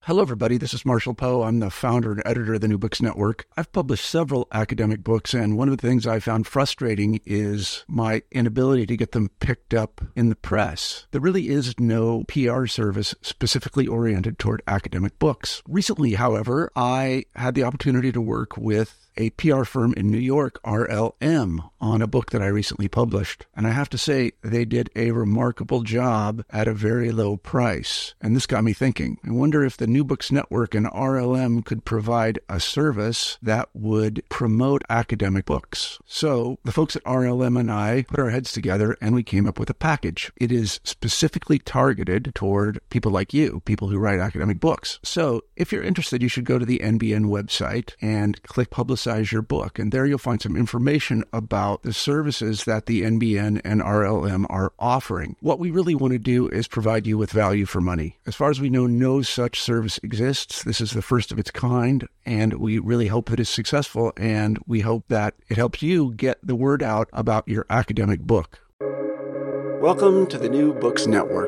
Hello, everybody. This is Marshall Poe. I'm the founder and editor of the New Books Network. I've published several academic books, and one of the things I found frustrating is my inability to get them picked up in the press. There really is no PR service specifically oriented toward academic books. Recently, however, I had the opportunity to work with a PR firm in New York, RLM, on a book that I recently published. And I have to say, they did a remarkable job at a very low price. And this got me thinking. I wonder if the New Books Network and RLM could provide a service that would promote academic books. So the folks at RLM and I put our heads together and we came up with a package. It is specifically targeted toward people like you, people who write academic books. So if you're interested, you should go to the NBN website and click Publicize Your Book. And there you'll find some information about the services that the NBN and RLM are offering. What we really want to do is provide you with value for money. As far as we know, no such service exists. This is the first of its kind, and we really hope that it's successful, and we hope that it helps you get the word out about your academic book. Welcome to the New Books Network.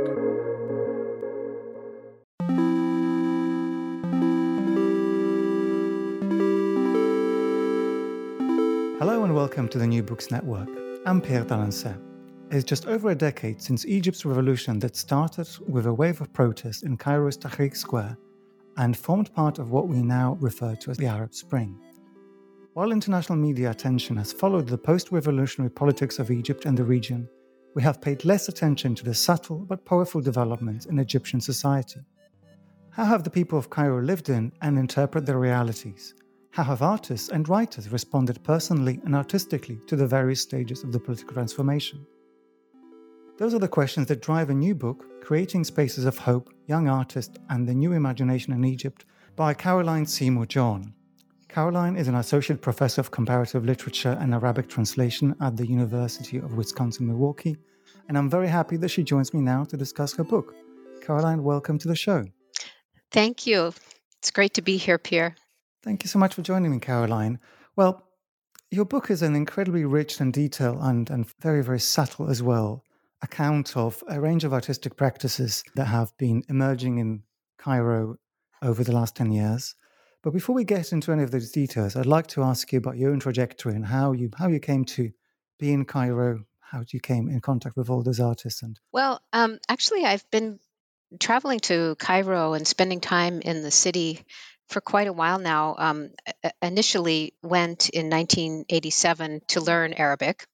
Hello and welcome to the New Books Network. I'm Pierre Dalancet. It's just over a decade since Egypt's revolution that started with a wave of protest in Cairo's Tahrir Square and formed part of what we now refer to as the Arab Spring. While international media attention has followed the post-revolutionary politics of Egypt and the region, we have paid less attention to the subtle but powerful developments in Egyptian society. How have the people of Cairo lived in and interpret their realities? How have artists and writers responded personally and artistically to the various stages of the political transformation? Those are the questions that drive a new book, Creating Spaces of Hope, Young Artists and the New Imagination in Egypt, by Caroline Seymour John. Caroline is an associate professor of comparative literature and Arabic translation at the University of Wisconsin-Milwaukee, and I'm very happy that she joins me now to discuss her book. Caroline, welcome to the show. Thank you. It's great to be here, Pierre. Thank you so much for joining me, Caroline. Well, your book is an incredibly rich and detailed and very, very subtle as well account of a range of artistic practices that have been emerging in Cairo over the last 10 years. But before we get into any of those details, I'd like to ask you about your own trajectory and how you came to be in Cairo, how you came in contact with all those artists. Well, actually, I've been traveling to Cairo and spending time in the city for quite a while now. Initially went in 1987 to learn Arabic,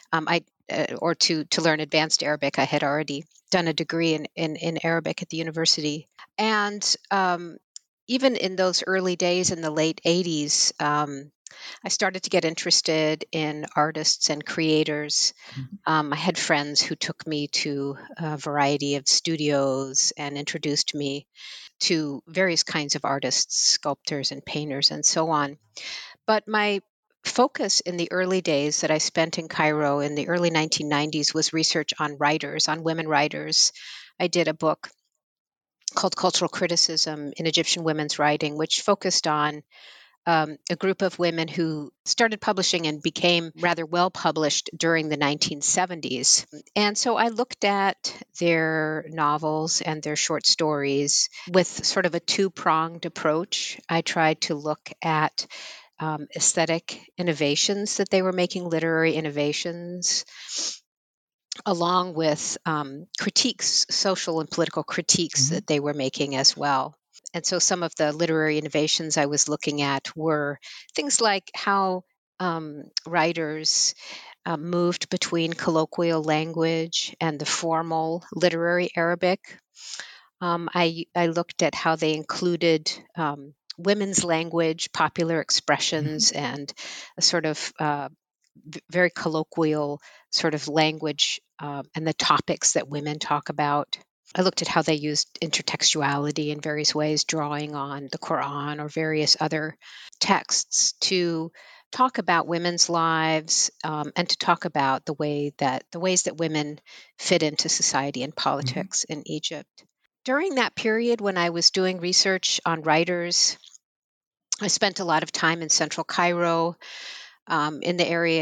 to learn advanced Arabic. I had already done a degree in Arabic at the university. And even in those early days in the late 80s, I started to get interested in artists and creators. I had friends who took me to a variety of studios and introduced me to various kinds of artists, sculptors and painters and so on. But my focus in the early days that I spent in Cairo in the early 1990s was research on writers, on women writers. I did a book called Cultural Criticism in Egyptian Women's Writing, which focused on a group of women who started publishing and became rather well published during the 1970s. And so I looked at their novels and their short stories with sort of a two-pronged approach. I tried to look at aesthetic innovations that they were making, literary innovations, along with critiques, social and political critiques that they were making as well. And so some of the literary innovations I was looking at were things like how writers moved between colloquial language and the formal literary Arabic. I looked at how they included women's language, popular expressions, and a sort of very colloquial sort of language and the topics that women talk about. I looked at how they used intertextuality in various ways, drawing on the Quran or various other texts to talk about women's lives and to talk about the ways that women fit into society and politics in Egypt. During that period when I was doing research on writers, I spent a lot of time in central Cairo, in the area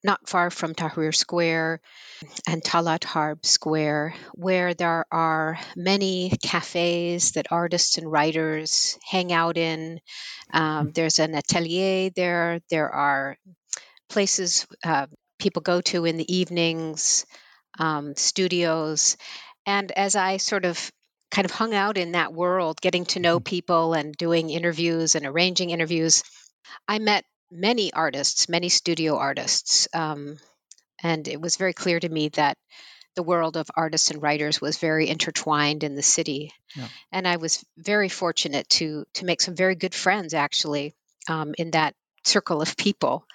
not far from Tahrir Square and Talat Harb Square, where there are many cafes that artists and writers hang out in. There's an atelier there. There are places people go to in the evenings, studios. And as I sort of kind of hung out in that world, getting to know people and doing interviews and arranging interviews, I met many artists, many studio artists. And it was very clear to me that the world of artists and writers was very intertwined in the city. Yeah. And I was very fortunate to make some very good friends, actually, in that circle of people.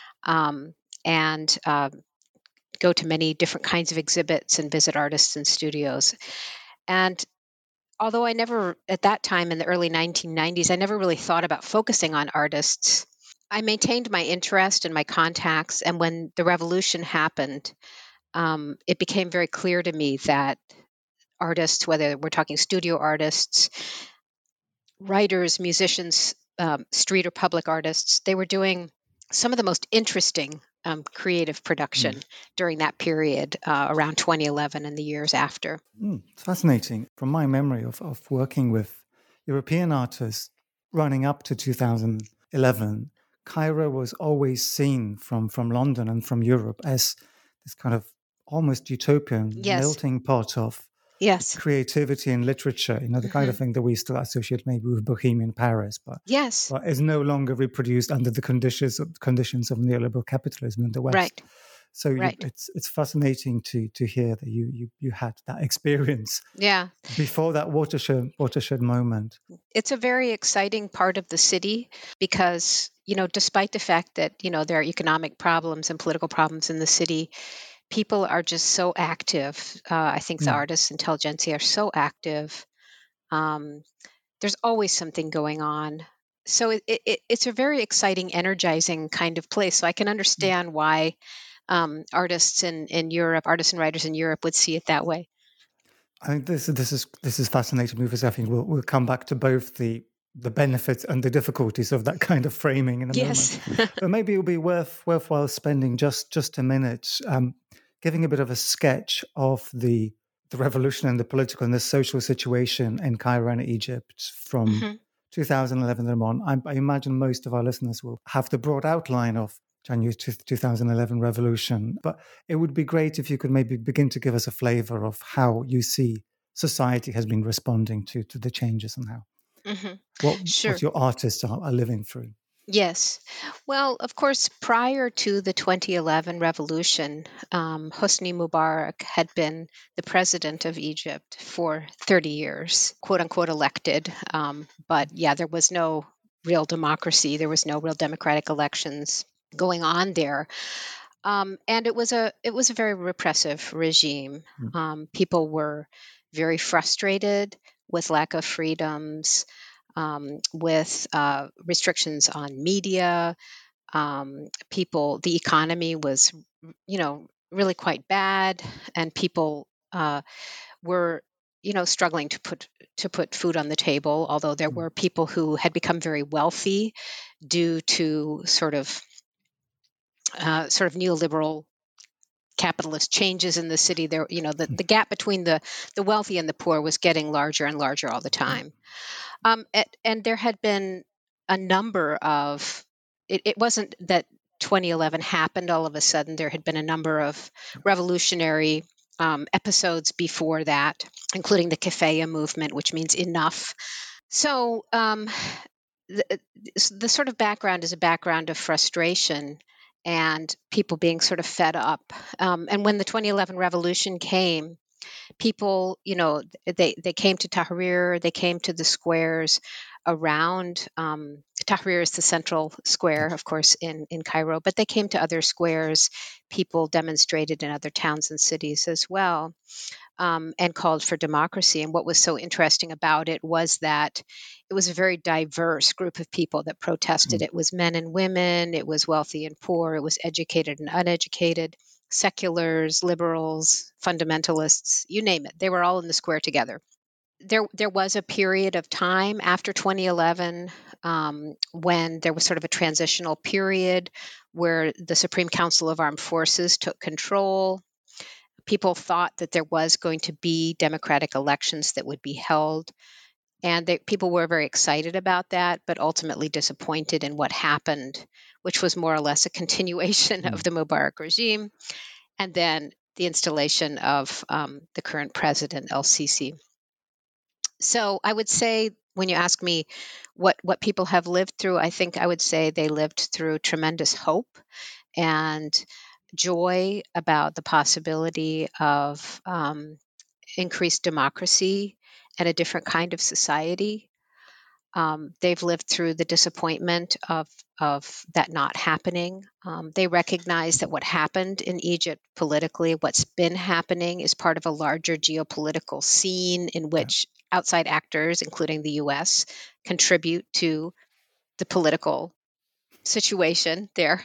And go to many different kinds of exhibits and visit artists and studios. And although I never, at that time in the early 1990s, I never really thought about focusing on artists, I maintained my interest and my contacts. And when the revolution happened, it became very clear to me that artists, whether we're talking studio artists, writers, musicians, street or public artists, they were doing some of the most interesting creative production during that period around 2011 and the years after. It's fascinating. From my memory of working with European artists running up to 2011, Cairo was always seen from London and from Europe as this kind of almost utopian melting pot of creativity and literature, the kind of thing that we still associate maybe with Bohemian Paris, but is no longer reproduced under the conditions of neoliberal capitalism in the West. Right. So it's fascinating to hear that you had that experience before that watershed moment. It's a very exciting part of the city because, despite the fact that, there are economic problems and political problems in the city, people are just so active. I think the artists, intelligentsia are so active. There's always something going on. So it's a very exciting, energizing kind of place. So I can understand why artists in Europe, artists and writers in Europe would see it that way. I think this is fascinating because I think we'll come back to both the benefits and the difficulties of that kind of framing in a moment. But maybe it'll be worthwhile spending just a minute giving a bit of a sketch of the revolution and the political and the social situation in Cairo and Egypt from 2011 and on. I imagine most of our listeners will have the broad outline of January 2011 revolution, but it would be great if you could maybe begin to give us a flavor of how you see society has been responding to the changes and how what your artists are living through. Yes. Well, of course, prior to the 2011 revolution, Hosni Mubarak had been the president of Egypt for 30 years, quote unquote elected. But there was no real democracy. There was no real democratic elections going on there. And it was a very repressive regime. People were very frustrated with lack of freedoms, with restrictions on media. The economy was, really quite bad, and people were, struggling to put food on the table. Although there were people who had become very wealthy due to sort of neoliberal capitalist changes in the city. There, the gap between the wealthy and the poor was getting larger and larger all the time. And there had been a number of, it wasn't that 2011 happened all of a sudden. There had been a number of revolutionary episodes before that, including the Kefaya movement, which means enough. So the sort of background is a background of frustration and people being sort of fed up. And when the 2011 revolution came, people, they came to Tahrir, they came to the squares around. Tahrir is the central square, of course, in Cairo, but they came to other squares. People demonstrated in other towns and cities as well, and called for democracy. And what was so interesting about it was that it was a very diverse group of people that protested. It was men and women, it was wealthy and poor, it was educated and uneducated, seculars, liberals, fundamentalists, you name it. They were all in the square together. there was a period of time after 2011 when there was sort of a transitional period where the Supreme Council of Armed Forces took control. People thought that there was going to be democratic elections that would be held, and people were very excited about that, but ultimately disappointed in what happened, which was more or less a continuation of the Mubarak regime, and then the installation of the current president, El-Sisi. So I would say, when you ask me what people have lived through, I think I would say they lived through tremendous hope and joy about the possibility of increased democracy and a different kind of society. They've lived through the disappointment of that not happening. They recognize that what happened in Egypt politically, what's been happening, is part of a larger geopolitical scene in which outside actors, including the U.S., contribute to the political situation there.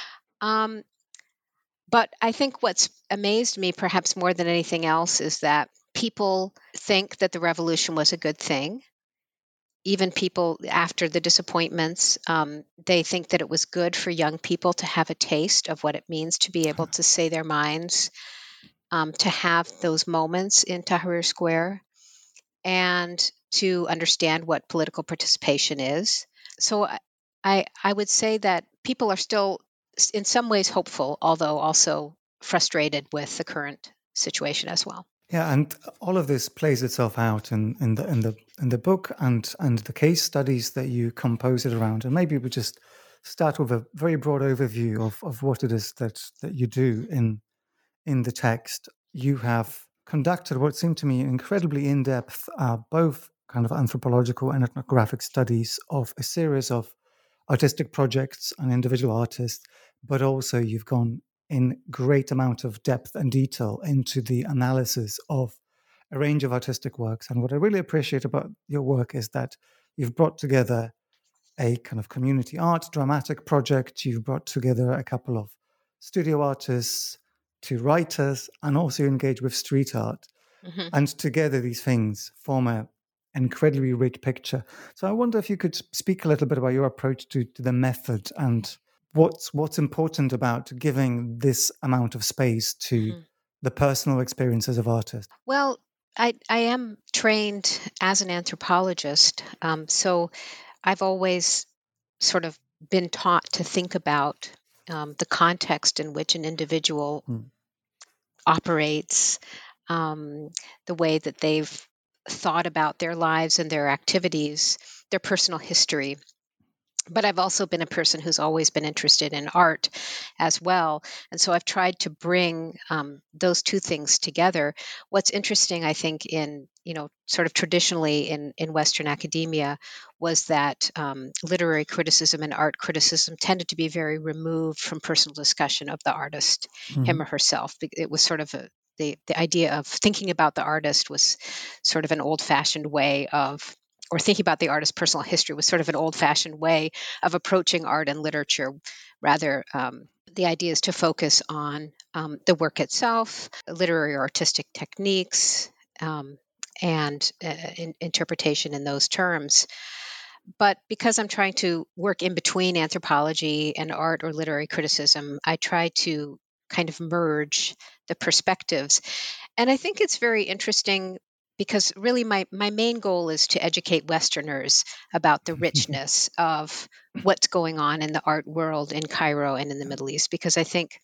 But I think what's amazed me, perhaps more than anything else, is that people think that the revolution was a good thing. Even people after the disappointments, they think that it was good for young people to have a taste of what it means to be able to say their minds, to have those moments in Tahrir Square, and to understand what political participation is. So I would say that people are still, in some ways, hopeful, although also frustrated with the current situation as well. Yeah, and all of this plays itself out in the book and the case studies that you compose it around. And maybe we just start with a very broad overview of what it is that you do in the text. You have conducted what seemed to me incredibly in-depth, both kind of anthropological and ethnographic studies of a series of artistic projects and individual artists, but also you've gone in great amount of depth and detail into the analysis of a range of artistic works. And what I really appreciate about your work is that you've brought together a kind of community art dramatic project. You've brought together a couple of studio artists, two writers, and also engage with street art. Mm-hmm. And together these things form an incredibly rich picture. So I wonder if you could speak a little bit about your approach to the method and what's important about giving this amount of space to the personal experiences of artists. Well, I am trained as an anthropologist, so I've always sort of been taught to think about the context in which an individual operates, the way that they've thought about their lives and their activities, their personal history. But I've also been a person who's always been interested in art as well. And so I've tried to bring those two things together. What's interesting, I think, in, sort of traditionally in Western academia, was that literary criticism and art criticism tended to be very removed from personal discussion of the artist, him or herself. It was sort of the idea of thinking about the artist was sort of an old-fashioned way of, or thinking about the artist's personal history was sort of an old-fashioned way of approaching art and literature. Rather, the idea is to focus on the work itself, literary or artistic techniques, and interpretation in those terms. But because I'm trying to work in between anthropology and art or literary criticism, I try to kind of merge the perspectives. And I think it's very interesting because really my main goal is to educate Westerners about the richness of what's going on in the art world in Cairo and in the Middle East, because I think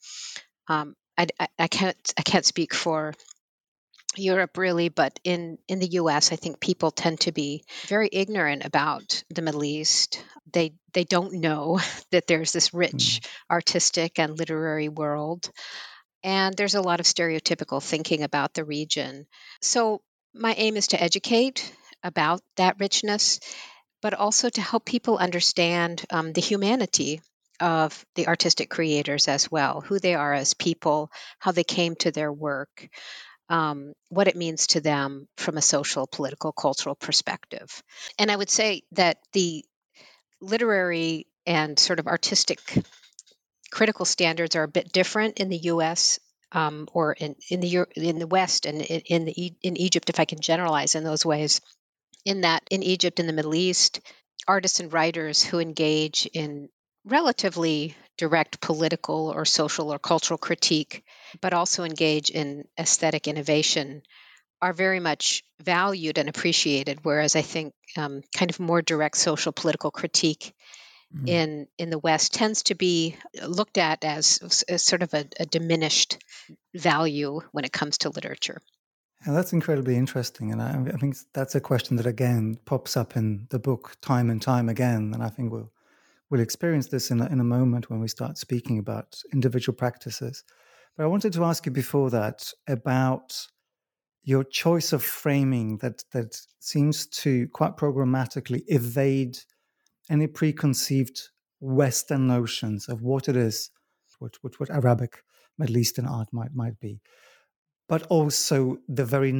I can't speak for Europe really, but in the US, I think people tend to be very ignorant about the Middle East. They don't know that there's this rich artistic and literary world. And there's a lot of stereotypical thinking about the region. So my aim is to educate about that richness, but also to help people understand the humanity of the artistic creators as well, who they are as people, how they came to their work, what it means to them from a social, political, cultural perspective. And I would say that the literary and sort of artistic critical standards are a bit different in the US or in the West and in Egypt, if I can generalize in those ways, in that in Egypt and the Middle East, artists and writers who engage in relatively direct political or social or cultural critique, but also engage in aesthetic innovation, are very much valued and appreciated. Whereas I think kind of more direct social political critique Mm. in the West tends to be looked at as sort of a diminished value when it comes to literature. And that's incredibly interesting. And I think that's a question that, again, pops up in the book time and time again. And I think we'll experience this in a moment when we start speaking about individual practices. But I wanted to ask you before that about your choice of framing that seems to quite programmatically evade any preconceived Western notions of what it is, what Arabic Middle Eastern art might be, but also the very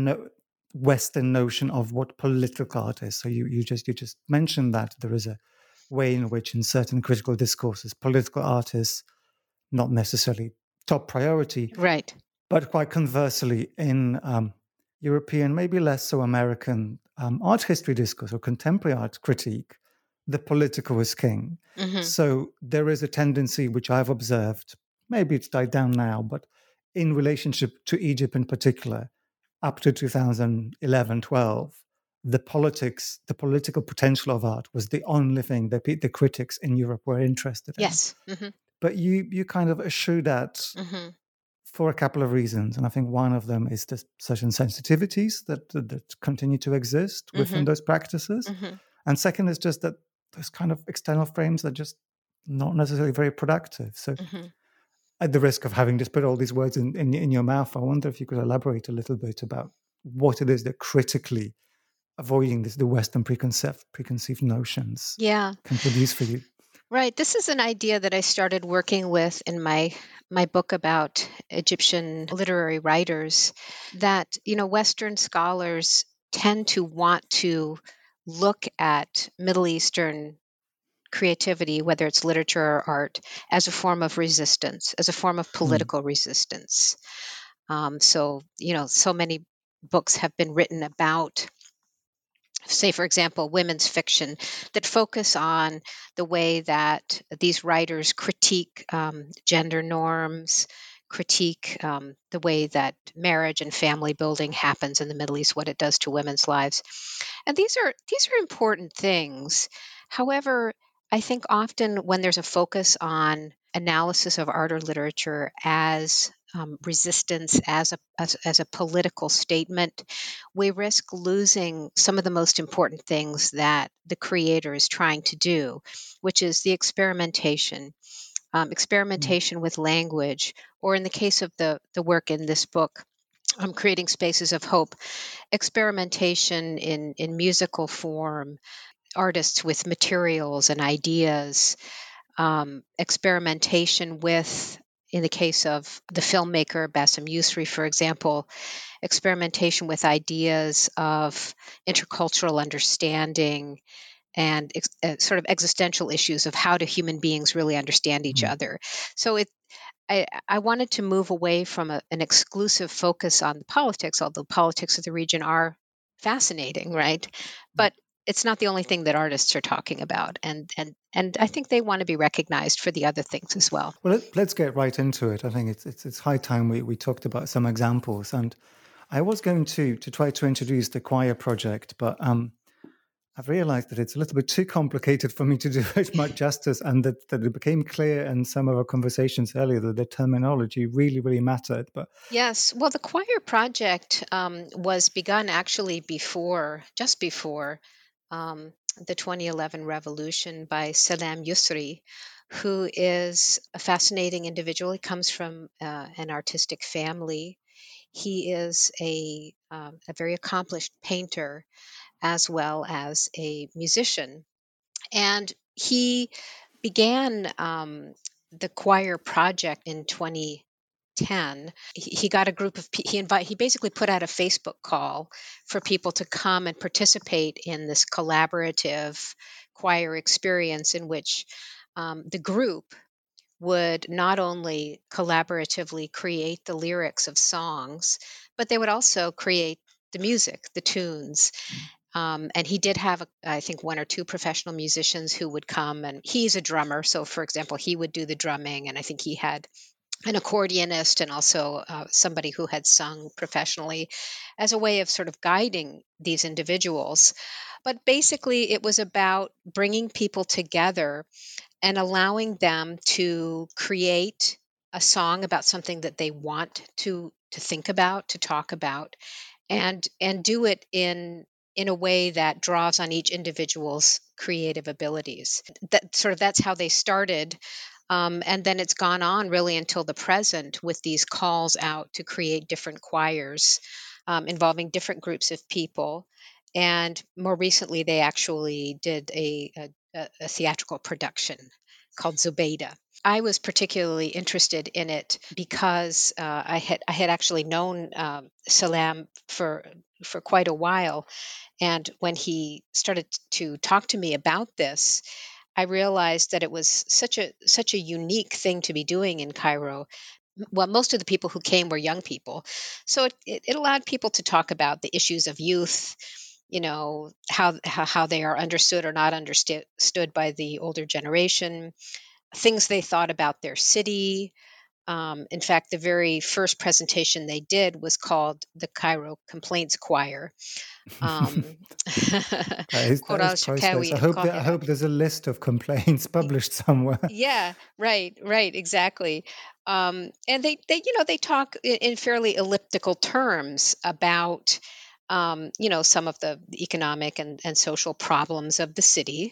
Western notion of what political art is. So you just mentioned that there is a way in which, in certain critical discourses, political art is not necessarily top priority, Right. but quite conversely, in European, maybe less so American art history discourse or contemporary art critique, the political is king. Hmm. So there is a tendency, which I've observed, maybe it's died down now, but in relationship to Egypt in particular, up to 2011, 12, the political potential of art was the only thing that the critics in Europe were interested in. Yes. Hmm. But you kind of eschew that Hmm. for a couple of reasons. And I think one of them is the certain sensitivities that continue to exist within Hmm. those practices. Hmm. And second is just that those kind of external frames are just not necessarily very productive. So Hmm. at the risk of having just put all these words in your mouth, I wonder if you could elaborate a little bit about what it is that critically avoiding the Western preconceived notions Yeah. can produce for you. Right. This is an idea that I started working with in my book about Egyptian literary writers, that Western scholars tend to want to look at Middle Eastern creativity, whether it's literature or art, as a form of resistance, as a form of Mm, political resistance. So many books have been written about, say, for example, women's fiction, that focus on the way that these writers critique gender norms, critique the way that marriage and family building happens in the Middle East, what it does to women's lives. And these are important things. However, I think often when there's a focus on analysis of art or literature as resistance, as a political statement, we risk losing some of the most important things that the creator is trying to do, which is the experimentation, mm, experimentation with language, or in the case of the work in this book, creating spaces of hope, experimentation in musical form, artists with materials and ideas, experimentation with, in the case of the filmmaker Bassem Yousri, for example, experimentation with ideas of intercultural understanding and sort of existential issues of how do human beings really understand each mm. other. So I wanted to move away from an exclusive focus on the politics, although politics of the region are fascinating, right? But it's not the only thing that artists are talking about, and I think they want to be recognized for the other things as well. Well, let's get right into it. I think it's high time we talked about some examples. And I was going to try to introduce the choir project, but I've realized that it's a little bit too complicated for me to do it much justice, and that it became clear in some of our conversations earlier that the terminology really, really mattered. But Yes, well, the choir project was begun actually just before the 2011 revolution by Salam Yusri, who is a fascinating individual. He comes from an artistic family. He is a very accomplished painter as well as a musician. And he began the choir project in 2010. He got a group of he basically put out a Facebook call for people to come and participate in this collaborative choir experience in which the group would not only collaboratively create the lyrics of songs, but they would also create the music, the tunes. And he did have, I think, one or two professional musicians who would come, and he's a drummer. So, for example, he would do the drumming, and I think he had an accordionist and also somebody who had sung professionally as a way of sort of guiding these individuals. But basically, it was about bringing people together and allowing them to create a song about something that they want to think about, to talk about, and do it in a way that draws on each individual's creative abilities. That's how they started. And then it's gone on really until the present with these calls out to create different choirs involving different groups of people. And more recently, they actually did a theatrical production called Zubeida. I was particularly interested in it because I had actually known Salam for quite a while, and when he started to talk to me about this, I realized that it was such a unique thing to be doing in Cairo. Well, most of the people who came were young people, so it allowed people to talk about the issues of youth, how they are understood or not understood by the older generation, things they thought about their city. In fact, the very first presentation they did was called the Cairo Complaints Choir. That is priceless. I hope there's a list of complaints published somewhere. Yeah, right, exactly. And they talk in fairly elliptical terms about some of the economic and social problems of the city.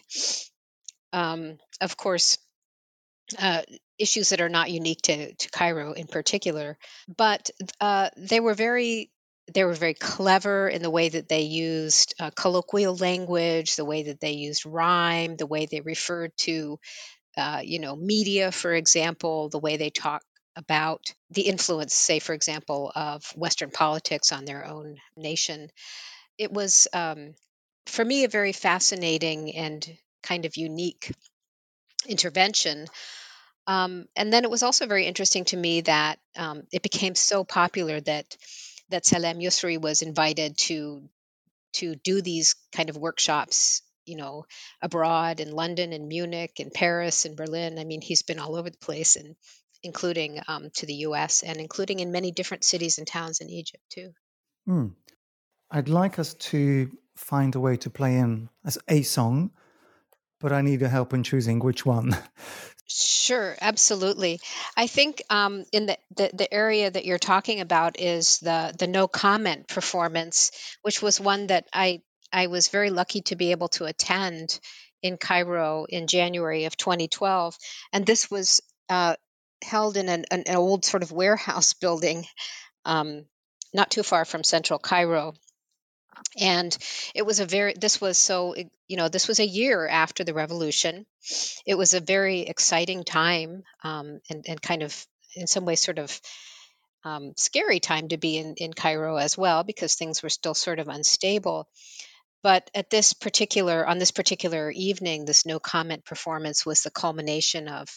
Of course, issues that are not unique to Cairo in particular, but they were very clever in the way that they used colloquial language, the way that they used rhyme, the way they referred to media, for example, the way they talk about the influence, say, for example, of Western politics on their own nation. It was, for me, a very fascinating and kind of unique intervention. And then it was also very interesting to me that it became so popular that Salem Yusri was invited to do these kind of workshops, abroad in London and Munich and Paris and Berlin. I mean, he's been all over the place, and including to the U.S. and including in many different cities and towns in Egypt too. I'd like us to find a way to play in as a song, but I need your help in choosing which one. Sure, absolutely. I think in the area that you're talking about is the no comment performance, which was one that I was very lucky to be able to attend in Cairo in January of 2012, and this was held in an old sort of warehouse building, not too far from central Cairo. And it was this was a year after the revolution. It was a very exciting time, and kind of in some ways sort of scary time to be in Cairo as well, because things were still sort of unstable. But on this particular evening, this no comment performance was the culmination of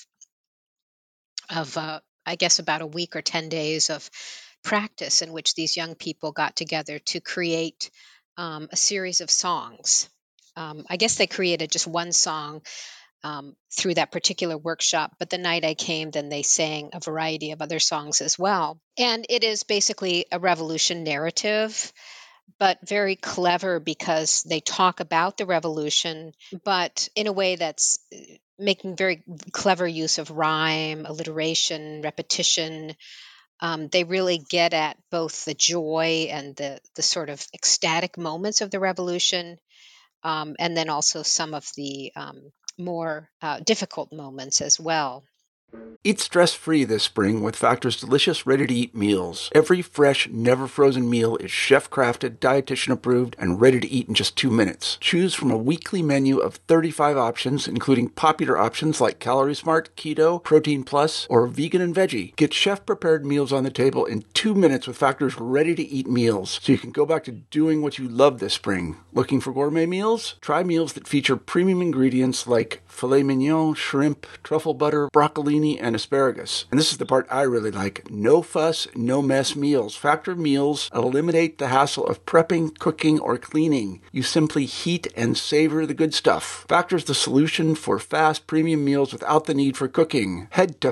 I guess about a week or 10 days of practice in which these young people got together to create a series of songs. I guess they created just one song through that particular workshop, but the night I came, then they sang a variety of other songs as well. And it is basically a revolution narrative, but very clever because they talk about the revolution, but in a way that's making very clever use of rhyme, alliteration, repetition. They really get at both the joy and the sort of ecstatic moments of the revolution, and then also some of the more difficult moments as well. Eat stress-free this spring with Factor's delicious, ready-to-eat meals. Every fresh, never-frozen meal is chef-crafted, dietitian-approved, and ready to eat in just 2 minutes. Choose from a weekly menu of 35 options, including popular options like Calorie Smart, Keto, Protein Plus, or Vegan and Veggie. Get chef-prepared meals on the table in 2 minutes with Factor's ready-to-eat meals, so you can go back to doing what you love this spring. Looking for gourmet meals? Try meals that feature premium ingredients like filet mignon, shrimp, truffle butter, broccolini, zucchini, and asparagus. And this is the part I really like. No fuss, no mess meals. Factor meals eliminate the hassle of prepping, cooking, or cleaning. You simply heat and savor the good stuff. Factor's the solution for fast premium meals without the need for cooking. Head to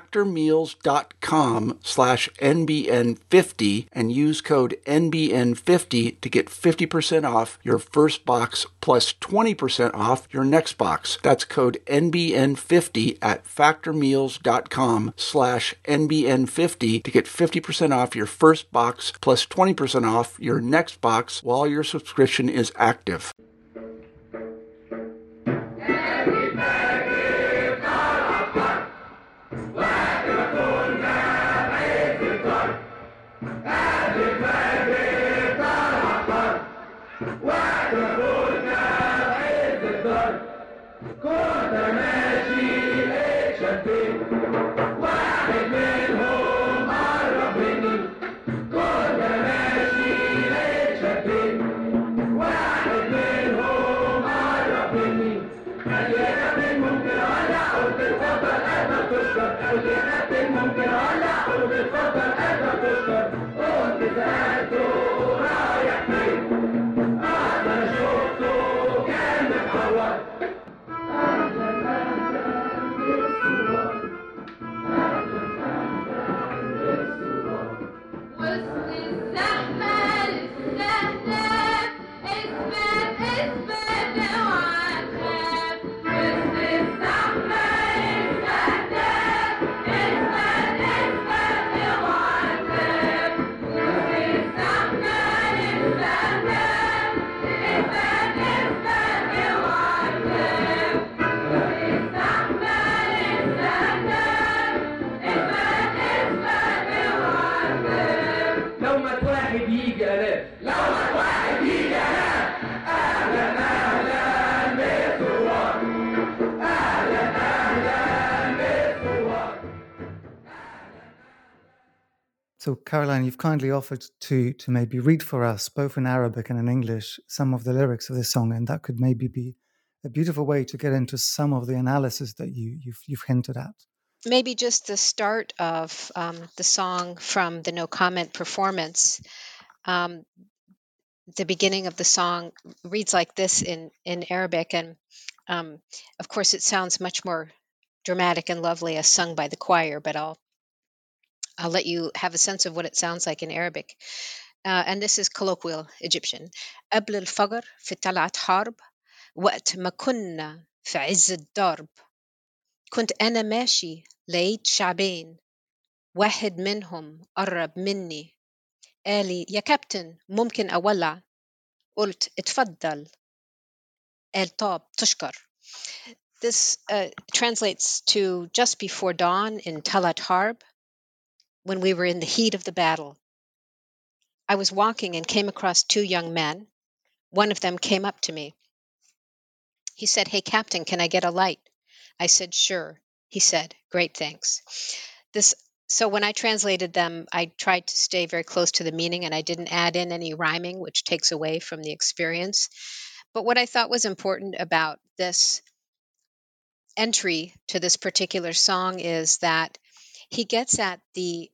factormeals.com/NBN50 and use code NBN50 to get 50% off your first box plus 20% off your next box. That's code NBN50 at factormeals.com/NBN50 to get 50% off your first box plus 20% off your next box while your subscription is active. So, Caroline, you've kindly offered to maybe read for us, both in Arabic and in English, some of the lyrics of this song, and that could maybe be a beautiful way to get into some of the analysis that you've hinted at. Maybe just the start of the song from the No Comment performance. The beginning of the song reads like this in Arabic, and of course it sounds much more dramatic and lovely as sung by the choir, but I'll let you have a sense of what it sounds like in Arabic. And this is colloquial Egyptian. قبل الفجر في طلعة حرب وقت ما كنا في عز الضرب كنت أنا ماشي لقيت شعبين واحد منهم قرب مني قال لي يا كابتن ممكن أولع قلت اتفضل قال طاب تشكر. This translates to just before dawn in Talat Harb, when we were in the heat of the battle. I was walking and came across two young men. One of them came up to me. He said, "Hey, Captain, can I get a light?" I said, "Sure." He said, "Great, thanks." So when I translated them, I tried to stay very close to the meaning, and I didn't add in any rhyming, which takes away from the experience. But what I thought was important about this entry to this particular song is that he gets at the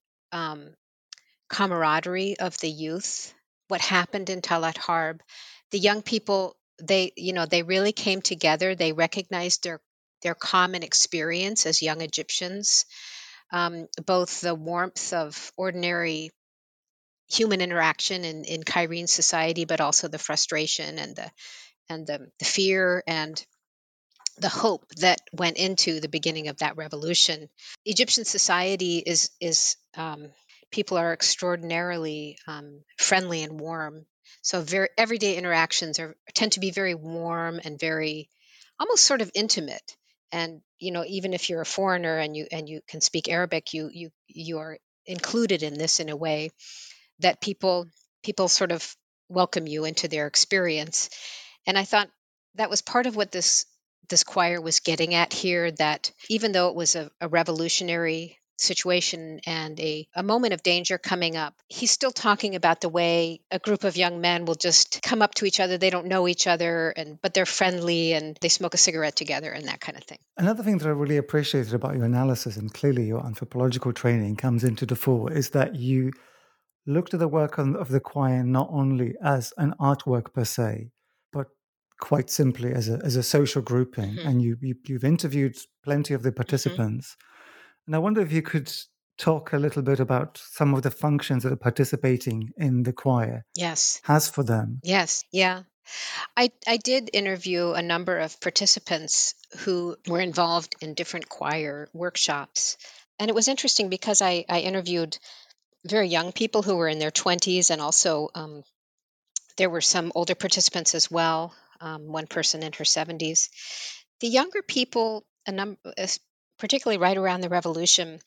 camaraderie of the youth, what happened in Talat Harb. The young people, they really came together. They recognized their common experience as young Egyptians, both the warmth of ordinary human interaction in Cairene society, but also the frustration and the fear and the hope that went into the beginning of that revolution. Egyptian society is people are extraordinarily friendly and warm. So very everyday interactions tend to be very warm and very almost sort of intimate. And even if you're a foreigner and you can speak Arabic, you are included in this in a way that people sort of welcome you into their experience. And I thought that was part of what this choir was getting at here, that even though it was a revolutionary situation and a moment of danger coming up, he's still talking about the way a group of young men will just come up to each other. They don't know each other, but they're friendly and they smoke a cigarette together and that kind of thing. Another thing that I really appreciated about your analysis, and clearly your anthropological training comes into the fore, is that you looked at the work of the choir not only as an artwork per se, but quite simply as a social grouping. Hmm. And you've interviewed plenty of the participants. And I wonder if you could talk a little bit about some of the functions that participating in the choir Yes. has for them. Yes. Yeah. I did interview a number of participants who were involved in different choir workshops. And it was interesting because I interviewed very young people who were in their 20s, and also there were some older participants as well, one person in her 70s. The younger people, particularly right around the revolution,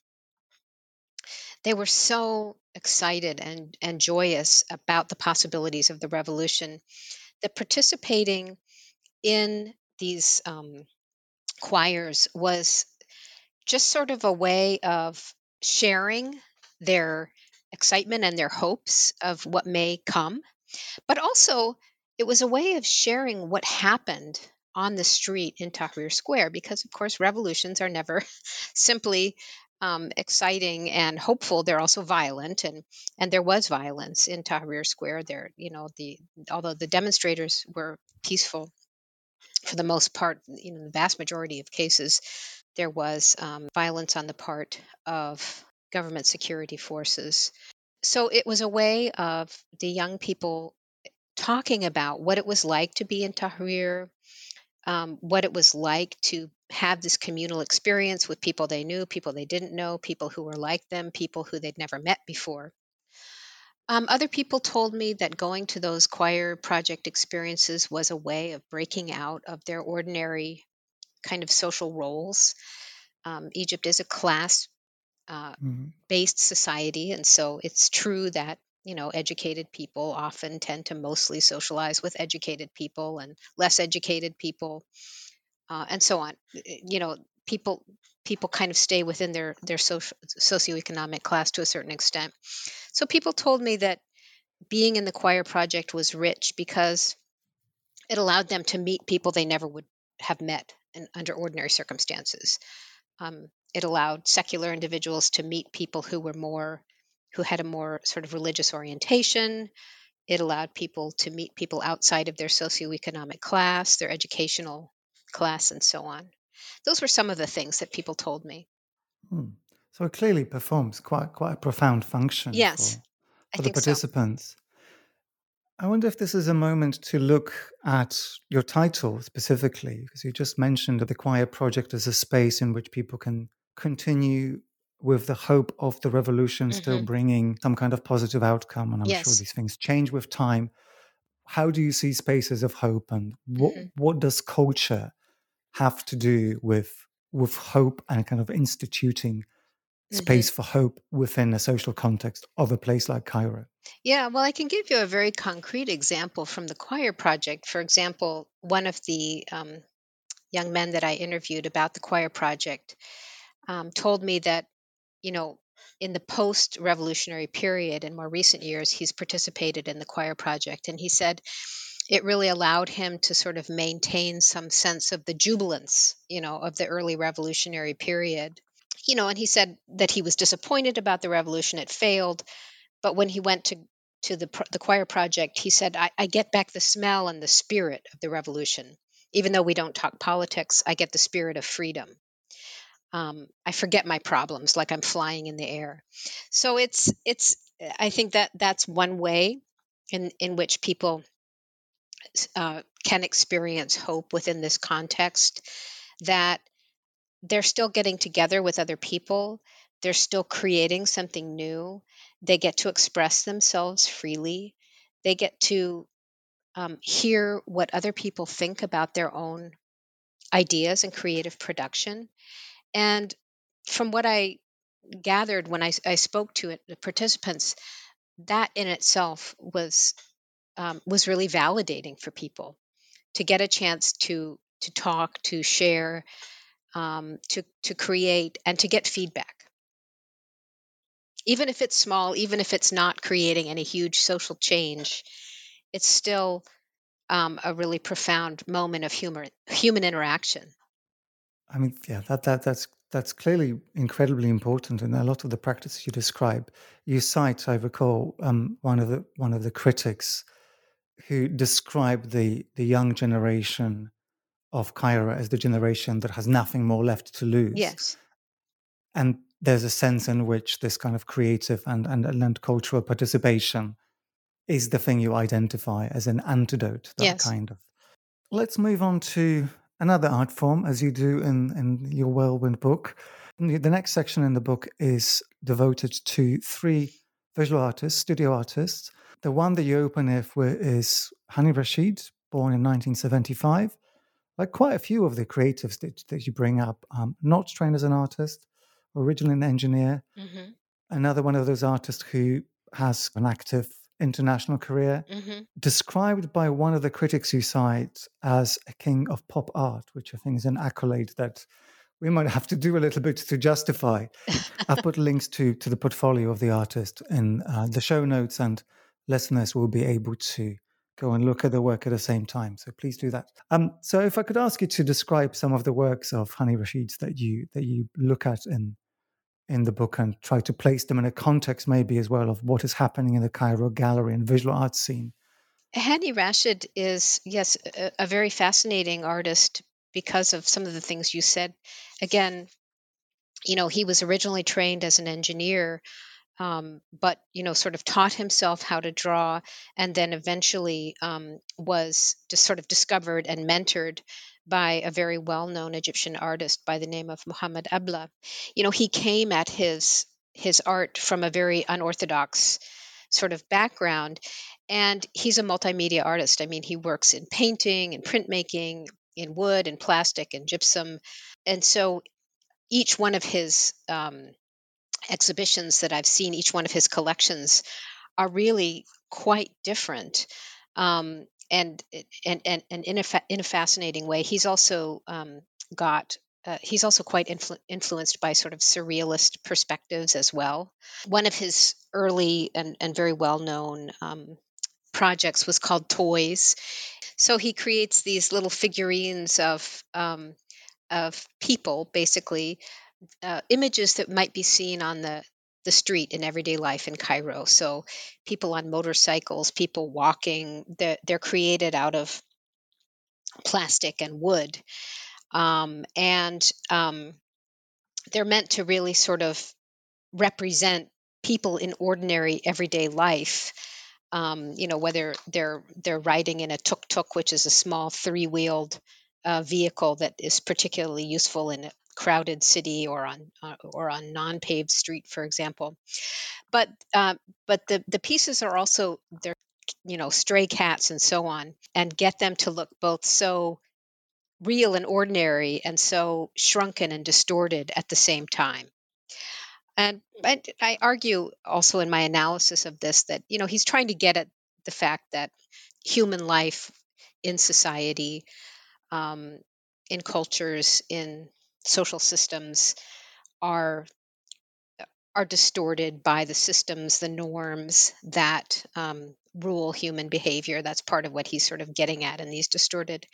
they were so excited and joyous about the possibilities of the revolution that participating in these choirs was just sort of a way of sharing their excitement and their hopes of what may come. But also, it was a way of sharing what happened on the street in Tahrir Square, because, of course, revolutions are never simply exciting and hopeful. They're also violent, and there was violence in Tahrir Square. Although the demonstrators were peaceful for the most part, the vast majority of cases, there was violence on the part of government security forces. So it was a way of the young people talking about what it was like to be in Tahrir, what it was like to have this communal experience with people they knew, people they didn't know, people who were like them, people who they'd never met before. Other people told me that going to those choir project experiences was a way of breaking out of their ordinary kind of social roles. Egypt is a class based society, and so it's true that educated people often tend to mostly socialize with educated people, and less educated people, and so on. People kind of stay within their socioeconomic class to a certain extent. So people told me that being in the choir project was rich because it allowed them to meet people they never would have met under ordinary circumstances. It allowed secular individuals to meet people who had a more sort of religious orientation. It allowed people to meet people outside of their socioeconomic class, their educational class, and so on. Those were some of the things that people told me. So it clearly performs quite a profound function Yes, I for the think so. participants. I wonder if this is a moment to look at your title specifically, because you just mentioned that the choir project is a space in which people can continue with the hope of the revolution still bringing some kind of positive outcome. And I'm sure Yes. these things change with time. How do you see spaces of hope, and what does culture have to do with hope and kind of instituting space for hope within a social context of a place like Cairo? Yeah, well, I can give you a very concrete example from the choir project. For example, one of the young men that I interviewed about the choir project told me that, you know, in the post revolutionary period in more recent years, he's participated in the choir project. And he said it really allowed him to sort of maintain some sense of the jubilance, of the early revolutionary period. And he said that he was disappointed about the revolution, it failed. But when he went to the choir project, he said, I get back the smell and the spirit of the revolution. Even though we don't talk politics, I get the spirit of freedom. I forget my problems, like I'm flying in the air. So I think that that's one way in which people can experience hope within this context, that they're still getting together with other people. They're still creating something new. They get to express themselves freely. They get to hear what other people think about their own ideas and creative production. And from what I gathered when I spoke to the participants, that in itself was really validating for people to get a chance to talk, to share, to create, and to get feedback. Even if it's small, even if it's not creating any huge social change, it's still a really profound moment of human interaction. I mean, yeah, that's clearly incredibly important, and a lot of the practices you describe, you cite, I recall, one of the critics who described the young generation of Cairo as the generation that has nothing more left to lose, Yes. and there's a sense in which this kind of creative and cultural participation is the thing you identify as an antidote to that Yes. kind of. Let's move on to another art form, as you do in your Whirlwind book. The next section in the book is devoted to three visual artists, studio artists. The one that you open with is Hani Rashid, born in 1975. Like quite a few of the creatives that you bring up, not trained as an artist, originally an engineer. Hmm. Another one of those artists who has an active international career, Hmm. described by one of the critics you cite as a king of pop art, which I think is an accolade that we might have to do a little bit to justify. I've put links to the portfolio of the artist in the show notes, and listeners will be able to go and look at the work at the same time. So please do that. So if I could ask you to describe some of the works of Hani Rashid that you look at in the book and try to place them in a context maybe as well of what is happening in the Cairo gallery and visual arts scene. Hani Rashid is, yes, a very fascinating artist because of some of the things you said. Again, he was originally trained as an engineer, but sort of taught himself how to draw, and then eventually was just sort of discovered and mentored by a very well-known Egyptian artist by the name of Muhammad Abla. He came at his art from a very unorthodox sort of background, and he's a multimedia artist. I mean, he works in painting and printmaking, in wood and plastic and gypsum, and so each one of his exhibitions that I've seen, each one of his collections are really quite different. And in a fascinating way, he's also got. He's also quite influenced by sort of surrealist perspectives as well. One of his early and very well known projects was called Toys. So he creates these little figurines of people, basically images that might be seen on the street in everyday life in Cairo. So people on motorcycles, people walking, they're created out of plastic and wood, and they're meant to really sort of represent people in ordinary everyday life. Whether they're riding in a tuk-tuk, which is a small three-wheeled vehicle that is particularly useful in a crowded city or on non-paved street, for example. But the pieces are also they're stray cats and so on, and get them to look both so real and ordinary and so shrunken and distorted at the same time. And I argue also in my analysis of this that he's trying to get at the fact that human life in society, um, in cultures, in social systems are distorted by the systems, the norms that rule human behavior. That's part of what he's sort of getting at in these distorted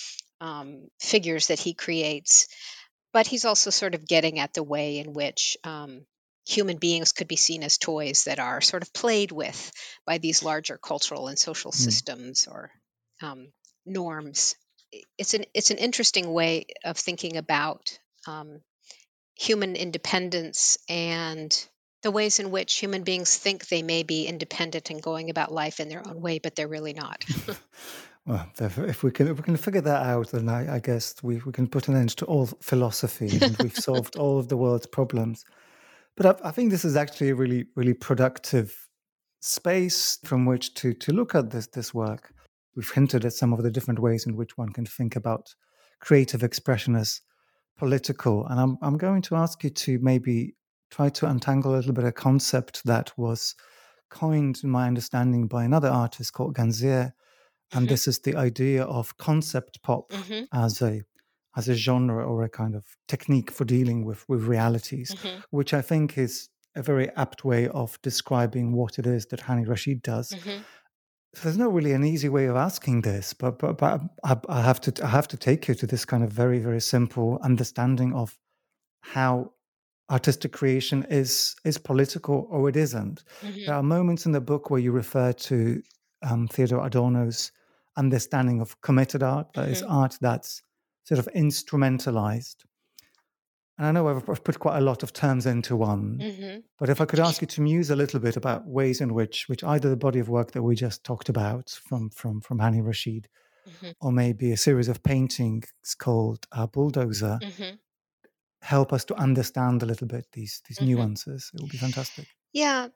figures that he creates. But he's also sort of getting at the way in which human beings could be seen as toys that are sort of played with by these larger cultural and social Mm. systems or norms. It's an interesting way of thinking about um, human independence and the ways in which human beings think they may be independent and going about life in their own way, but they're really not. Well, if we can figure that out, then I guess we can put an end to all philosophy, and we've solved all of the world's problems. But I think this is actually a really really productive space from which to look at this work. We've hinted at some of the different ways in which one can think about creative expression as political, and I'm going to ask you to maybe try to untangle a little bit a concept that was coined, in my understanding, by another artist called Ganzier, and Hmm. this is the idea of concept pop Hmm. as a genre or a kind of technique for dealing with realities, Hmm. which I think is a very apt way of describing what it is that Hani Rashid does. Mm-hmm. So there's no really an easy way of asking this, but I have to take you to this kind of very, very simple understanding of how artistic creation is political or it isn't. Mm-hmm. There are moments in the book where you refer to Theodore Adorno's understanding of committed art, that is art that's sort of instrumentalized. And I know I've put quite a lot of terms into one, Mm-hmm. but if I could ask you to muse a little bit about ways in which either the body of work that we just talked about from Hani Rashid, Mm-hmm. or maybe a series of paintings called Bulldozer, Mm-hmm. help us to understand a little bit these Mm-hmm. nuances, it would be fantastic. Yeah.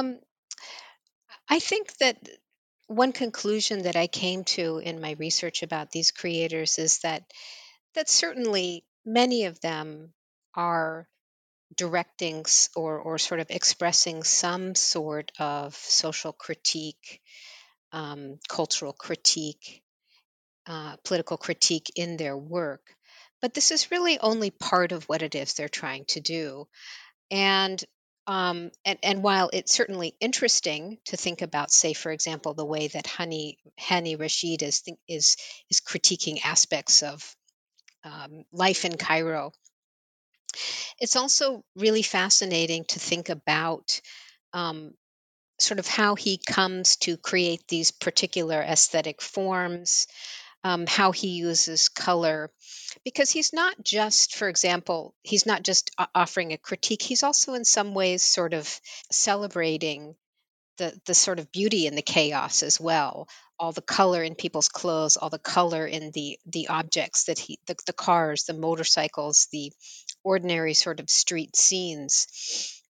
I think that one conclusion that I came to in my research about these creators is that certainly many of them are directing or sort of expressing some sort of social critique, cultural critique, political critique in their work. But this is really only part of what it is they're trying to do. And and while it's certainly interesting to think about, say, for example, the way that Hani Rashid is critiquing aspects of life in Cairo, it's also really fascinating to think about um, sort of how he comes to create these particular aesthetic forms, how he uses color, because he's not just, for example, he's not just offering a critique. He's also, in some ways, sort of celebrating the sort of beauty in the chaos as well. All the color in people's clothes, all the color in the objects that the cars, the motorcycles, the ordinary sort of street scenes.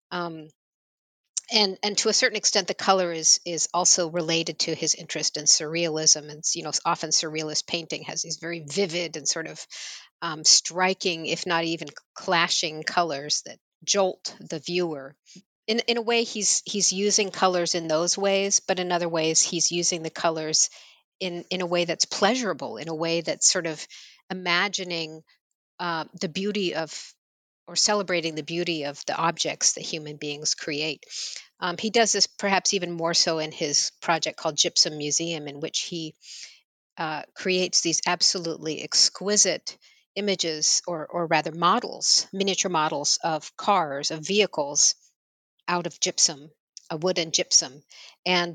And to a certain extent, the color is also related to his interest in surrealism. And often surrealist painting has these very vivid and sort of striking, if not even clashing, colors that jolt the viewer. In a way, he's using colors in those ways, but in other ways, he's using the colors in a way that's pleasurable, in a way that's sort of imagining the beauty of, or celebrating the beauty of, the objects that human beings create. He does this perhaps even more so in his project called Gypsum Museum, in which he creates these absolutely exquisite images, or rather models, miniature models of cars, of vehicles out of gypsum, a wooden gypsum, and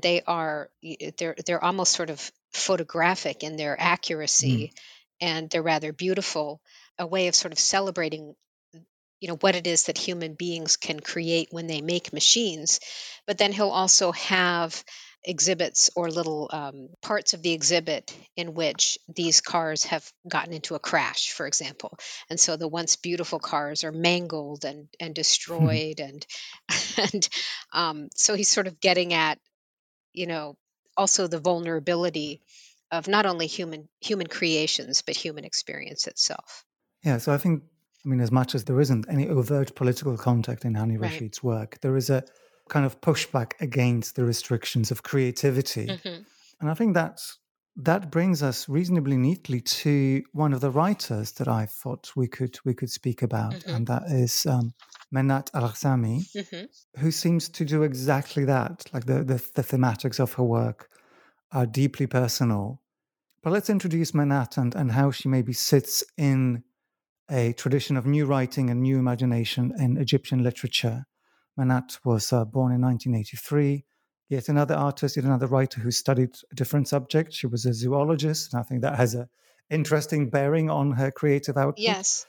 they're almost sort of photographic in their accuracy, and they're rather beautiful, a way of sort of celebrating what it is that human beings can create when they make machines. But then he'll also have exhibits, or little parts of the exhibit, in which these cars have gotten into a crash, for example, and so the once beautiful cars are mangled and destroyed, and and so he's sort of getting at you know also the vulnerability of not only human creations, but human experience itself. Yeah, so I mean, as much as there isn't any overt political contact in Hani Right. Rashid's work, there is a kind of pushback against the restrictions of creativity. Hmm. And I think that brings us reasonably neatly to one of the writers that I thought we could speak about, Hmm. and that is Menat Al-Aghsami, Hmm. who seems to do exactly that. Like the thematics of her work are deeply personal. But let's introduce Menat and how she maybe sits in a tradition of new writing and new imagination in Egyptian literature. Menat was born in 1983, yet another artist, yet another writer who studied a different subject. She was a zoologist, and I think that has an interesting bearing on her creative output. Yes.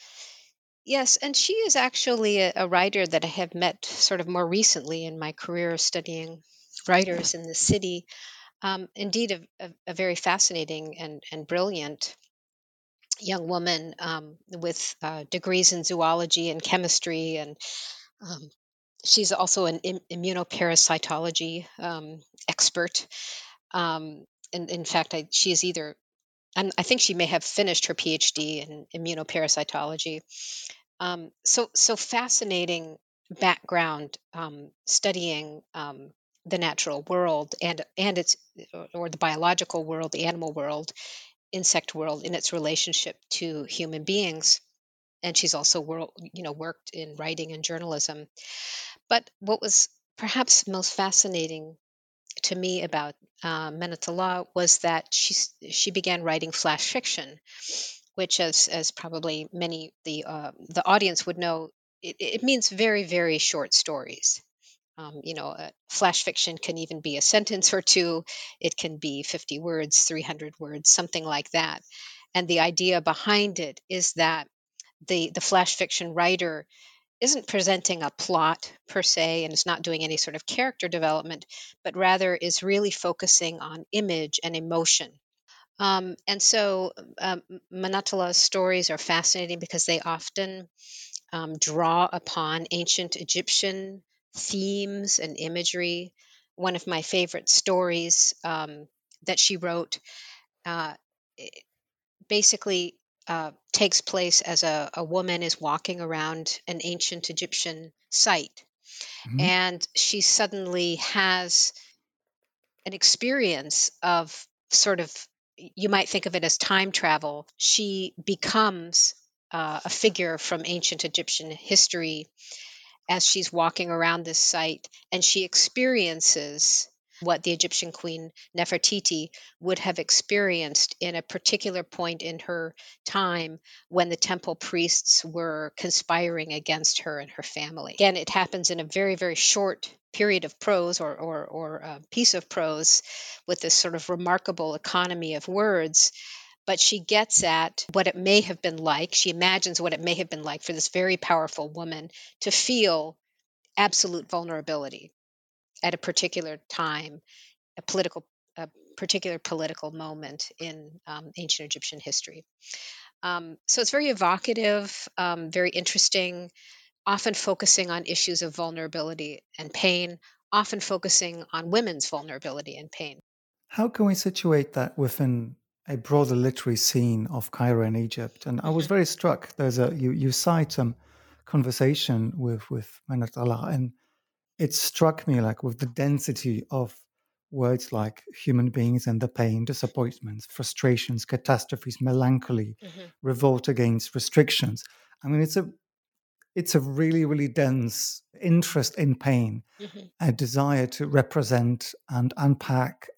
Yes, and she is actually a writer that I have met sort of more recently in my career studying writers in the city. Indeed, a very fascinating and brilliant young woman, with degrees in zoology and chemistry, and um, she's also an immunoparasitology expert. Um, and in fact, she is either, and I think she may have finished her PhD in immunoparasitology. So fascinating background, studying the natural world, and its, or the biological world, the animal world, insect world, in its relationship to human beings. and she's also worked in writing and journalism. But what was perhaps most fascinating to me about Menatollah was that she began writing flash fiction, which, as probably many the audience would know, it means very, very short stories. Flash fiction can even be a sentence or two. It can be 50 words, 300 words, something like that. And the idea behind it is that the flash fiction writer isn't presenting a plot per se and is not doing any sort of character development, but rather is really focusing on image and emotion. And so Manatallah's stories are fascinating because they often draw upon ancient Egyptian themes and imagery. One of my favorite stories that she wrote uh, basically takes place as a woman is walking around an ancient Egyptian site, Mhm. and she suddenly has an experience of sort of, you might think of it as time travel. She becomes a figure from ancient Egyptian history as she's walking around this site, and she experiences what the Egyptian queen Nefertiti would have experienced in a particular point in her time when the temple priests were conspiring against her and her family. Again, it happens in a very, very short period of prose or piece of prose with this sort of remarkable economy of words, but she gets at what it may have been like. She imagines what it may have been like for this very powerful woman to feel absolute vulnerability at a particular time, a political, a particular political moment in ancient Egyptian history. So it's very evocative, very interesting, often focusing on issues of vulnerability and pain, often focusing on women's vulnerability and pain. How can we situate that within a broader literary scene of Cairo and Egypt? And I was Mhm. very struck. You cite some conversation with Manat Allah, and it struck me like with the density of words like human beings and the pain, disappointments, frustrations, catastrophes, melancholy, Mhm. revolt against restrictions. I mean, it's a really, really dense interest in pain, Mhm. a desire to represent and unpack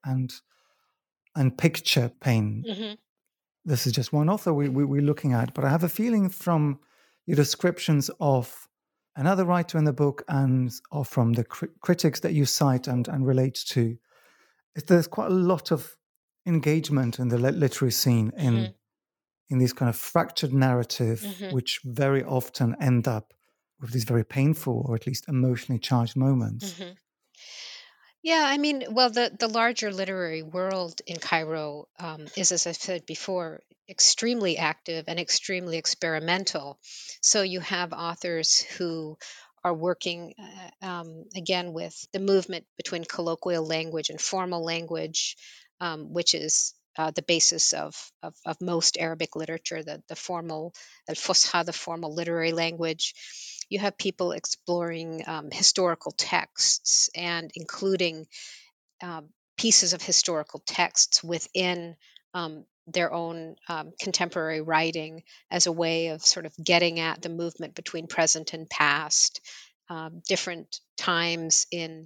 and picture pain. Mhm. This is just one author we're looking at, but I have a feeling from your descriptions of another writer in the book and or from the critics that you cite and relate to, there's quite a lot of engagement in the literary scene Mhm. in these kind of fractured narrative, Mhm. which very often end up with these very painful or at least emotionally charged moments. Mhm. Yeah, I mean, well, the larger literary world in Cairo is, as I said before, extremely active and extremely experimental. So you have authors who are working again with the movement between colloquial language and formal language, which is the basis of most Arabic literature, the formal, al-Fusha, the formal literary language. You have people exploring historical texts and including um, pieces of historical texts within their own contemporary writing as a way of sort of getting at the movement between present and past, different times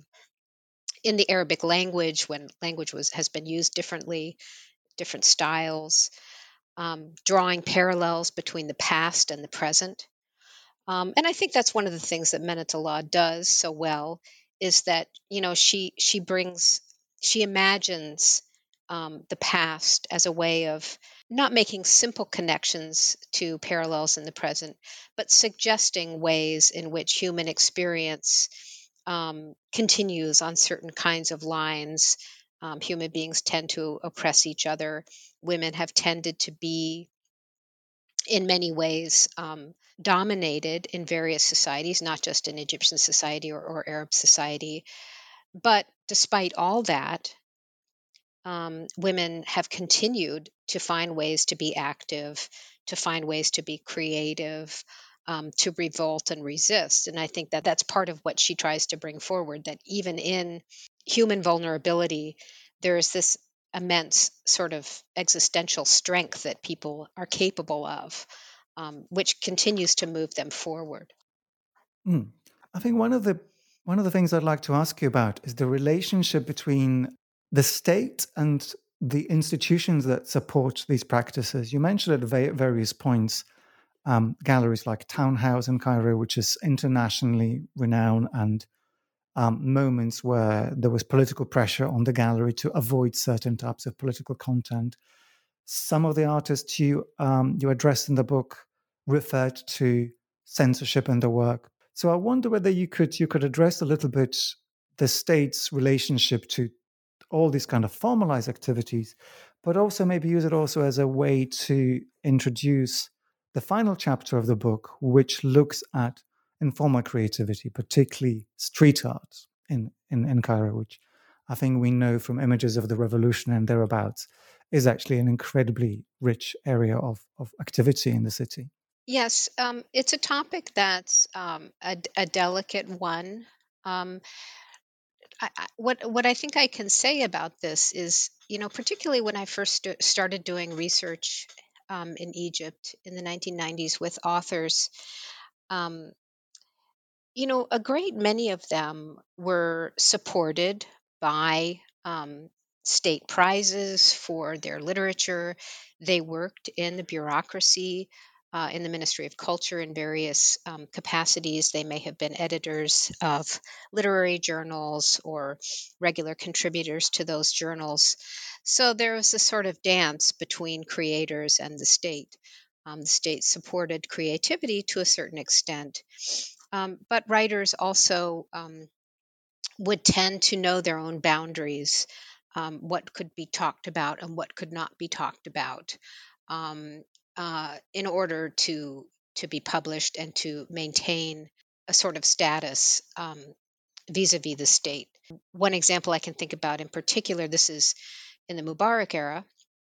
in the Arabic language when language has been used differently, different styles, drawing parallels between the past and the present. And I think that's one of the things that Menatollah does so well is that she imagines the past as a way of not making simple connections to parallels in the present, but suggesting ways in which human experience continues on certain kinds of lines. Human beings tend to oppress each other. Women have tended to be in many ways dominated in various societies, not just in Egyptian society or Arab society. But despite all that, women have continued to find ways to be active, to find ways to be creative, to revolt and resist. And I think that that's part of what she tries to bring forward, that even in human vulnerability, there is this immense sort of existential strength that people are capable of. which continues to move them forward. Mm. I think one of the things I'd like to ask you about is the relationship between the state and the institutions that support these practices. You mentioned at various points galleries like Townhouse in Cairo, which is internationally renowned, and moments where there was political pressure on the gallery to avoid certain types of political content. Some of the artists you addressed in the book referred to censorship in the work. So I wonder whether you could address a little bit the state's relationship to all these kind of formalized activities, but also maybe use it also as a way to introduce the final chapter of the book, which looks at informal creativity, particularly street art in Cairo, which I think we know from images of the revolution and thereabouts is actually an incredibly rich area of activity in the city. Yes, it's a topic that's a delicate one. Um, what I think I can say about this is, particularly when I first started doing research in Egypt in the 1990s with authors, um, a great many of them were supported by state prizes for their literature. They worked in the bureaucracy, in the Ministry of Culture in various capacities. They may have been editors of literary journals or regular contributors to those journals. So there was a sort of dance between creators and the state. The state supported creativity to a certain extent, but writers also would tend to know their own boundaries, what could be talked about and what could not be talked about, um, in order to be published and to maintain a sort of status vis-a-vis the state. One example I can think about in particular, this is in the Mubarak era,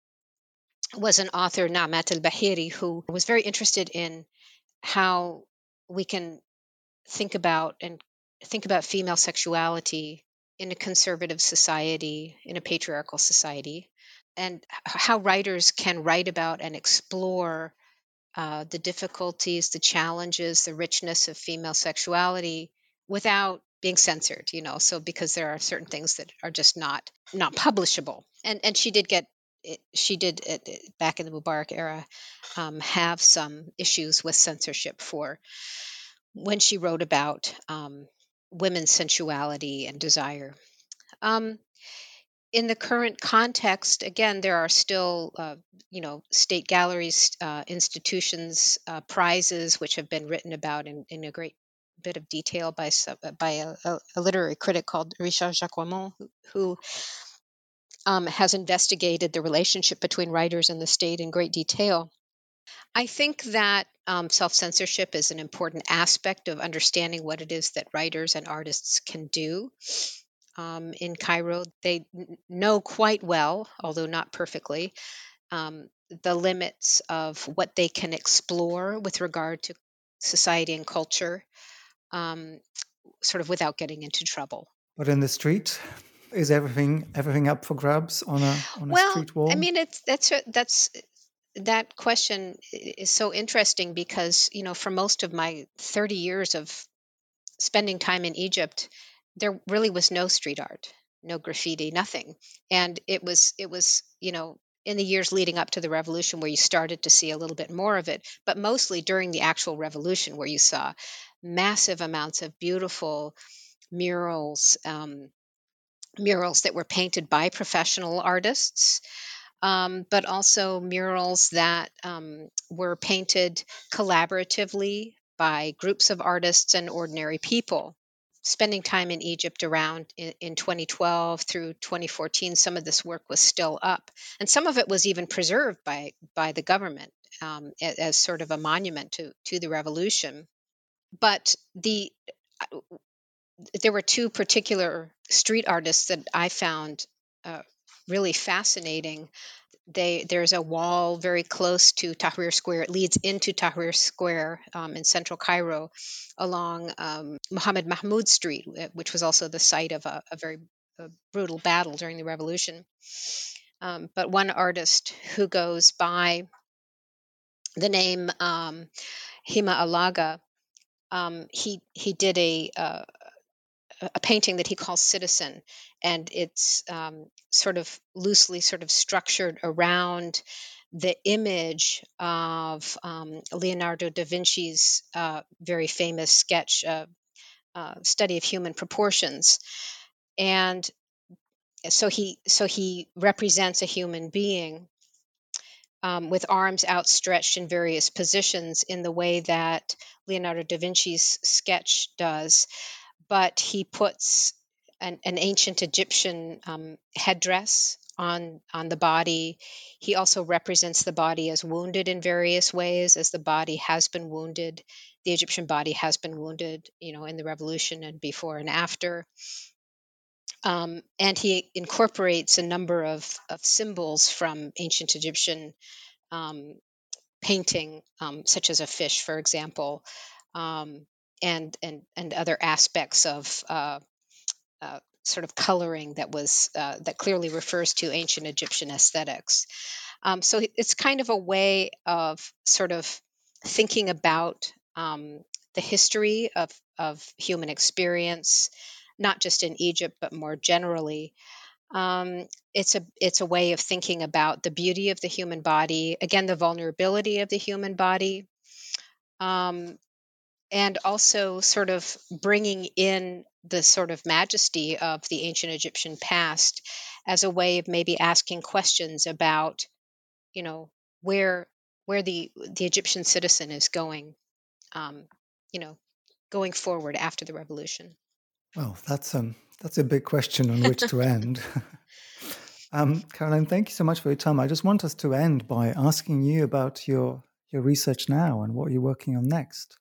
was an author, Naamat al-Bahiri, who was very interested in how we can think about and think about female sexuality in a conservative society, in a patriarchal society, and how writers can write about and explore the difficulties, the challenges, the richness of female sexuality without being censored. So because there are certain things that are just not publishable, and she did back in the Mubarak era have some issues with censorship for when she wrote about women's sensuality and desire. Um, in the current context, again, there are still, state galleries, institutions, prizes, which have been written about in a great bit of detail by a literary critic called Richard Jacquemont, who has investigated the relationship between writers and the state in great detail. I think that self censorship is an important aspect of understanding what it is that writers and artists can do. In Cairo, they know quite well, although not perfectly, the limits of what they can explore with regard to society and culture, um, sort of without getting into trouble. But in the street, is everything up for grabs on a Well, street I wall? mean, that question is so interesting because for most of my 30 years of spending time in Egypt, there really was no street art, no graffiti, nothing. And it was, in the years leading up to the revolution where you started to see a little bit more of it, but mostly during the actual revolution where you saw massive amounts of beautiful murals, murals that were painted by professional artists, but also murals that were painted collaboratively by groups of artists and ordinary people. Spending time in Egypt around in 2012 through 2014, some of this work was still up, and some of it was even preserved by the government as sort of a monument to the revolution. But there were two particular street artists that I found really fascinating. There's a wall very close to Tahrir Square. It leads into Tahrir Square in central Cairo along Mohammed Mahmoud Street, which was also the site of a very brutal battle during the revolution. But one artist who goes by the name Hima Alaga, he did a painting that he calls Citizen, and it's sort of loosely sort of structured around the image of Leonardo da Vinci's very famous sketch, Study of Human Proportions. And so he represents a human being with arms outstretched in various positions in the way that Leonardo da Vinci's sketch does, but he puts an ancient Egyptian headdress on the body. He also represents the body as wounded in various ways, as the body has been wounded. The Egyptian body has been wounded, in the revolution and before and after. And he incorporates a number of symbols from ancient Egyptian um, painting, such as a fish, for example, and other aspects of sort of coloring that clearly refers to ancient Egyptian aesthetics. So it's kind of a way of sort of thinking about the history of human experience, not just in Egypt, but more generally. It's a way of thinking about the beauty of the human body, again, the vulnerability of the human body, um, and also sort of bringing in the sort of majesty of the ancient Egyptian past as a way of maybe asking questions about, you know, where the Egyptian citizen is going, um, you know, going forward after the revolution. Well, that's a big question on which to end. Caroline, thank you so much for your time. I just want us to end by asking you about your research now and what you're working on next.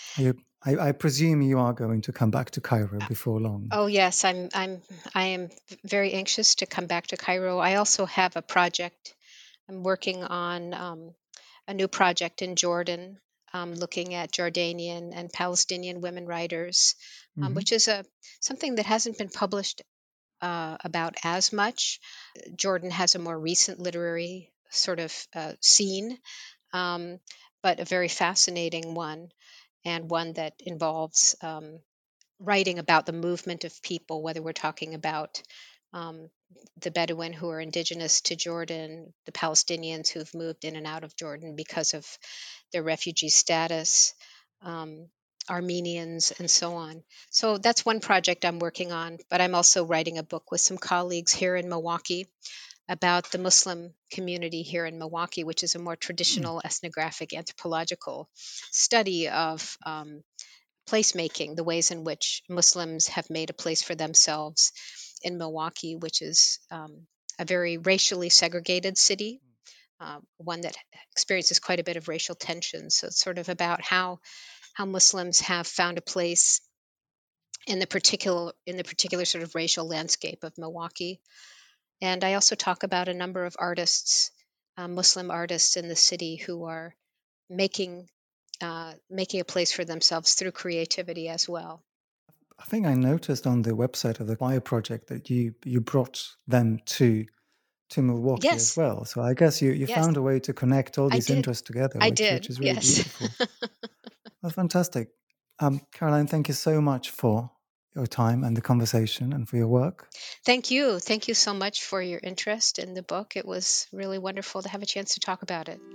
I presume you are going to come back to Cairo before long. Oh yes, I am very anxious to come back to Cairo. I also have a project. I'm working on a new project in Jordan, looking at Jordanian and Palestinian women writers, which is something that hasn't been published about as much. Jordan has a more recent literary sort of scene, um, but a very fascinating one, and one that involves writing about the movement of people, whether we're talking about um, the Bedouin who are indigenous to Jordan, the Palestinians who've moved in and out of Jordan because of their refugee status, um, Armenians, and so on. So that's one project I'm working on, but I'm also writing a book with some colleagues here in Milwaukee about the Muslim community here in Milwaukee, which is a more traditional ethnographic anthropological study of placemaking, the ways in which Muslims have made a place for themselves in Milwaukee, which is a very racially segregated city, one that experiences quite a bit of racial tension. So it's sort of about how Muslims have found a place in the particular sort of racial landscape of Milwaukee. And I also talk about a number of artists, Muslim artists in the city who are making making a place for themselves through creativity as well. I think I noticed on the website of the Choir Project that you brought them to Milwaukee as Yes, well. So I guess you yes, found a way to connect all I these did. interests together, I which did. is really Yes. beautiful. Well, fantastic. Caroline, thank you so much for your time and the conversation and for your work. Thank you. Thank you so much for your interest in the book. It was really wonderful to have a chance to talk about it.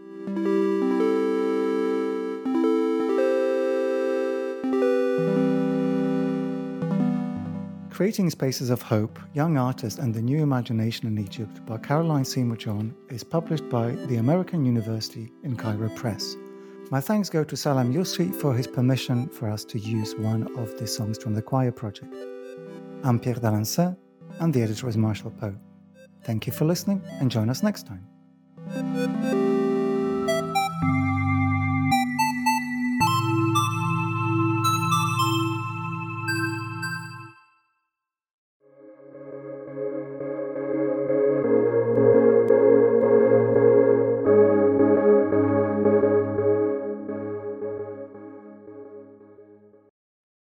Creating Spaces of Hope, Young Artists and the New Imagination in Egypt by Caroline Seymour John is published by the American University in Cairo Press. My thanks go to Salam Yousri for his permission for us to use one of the songs from the Choir Project. I'm Pierre Dalancet, and the editor is Marshall Poe. Thank you for listening, and join us next time.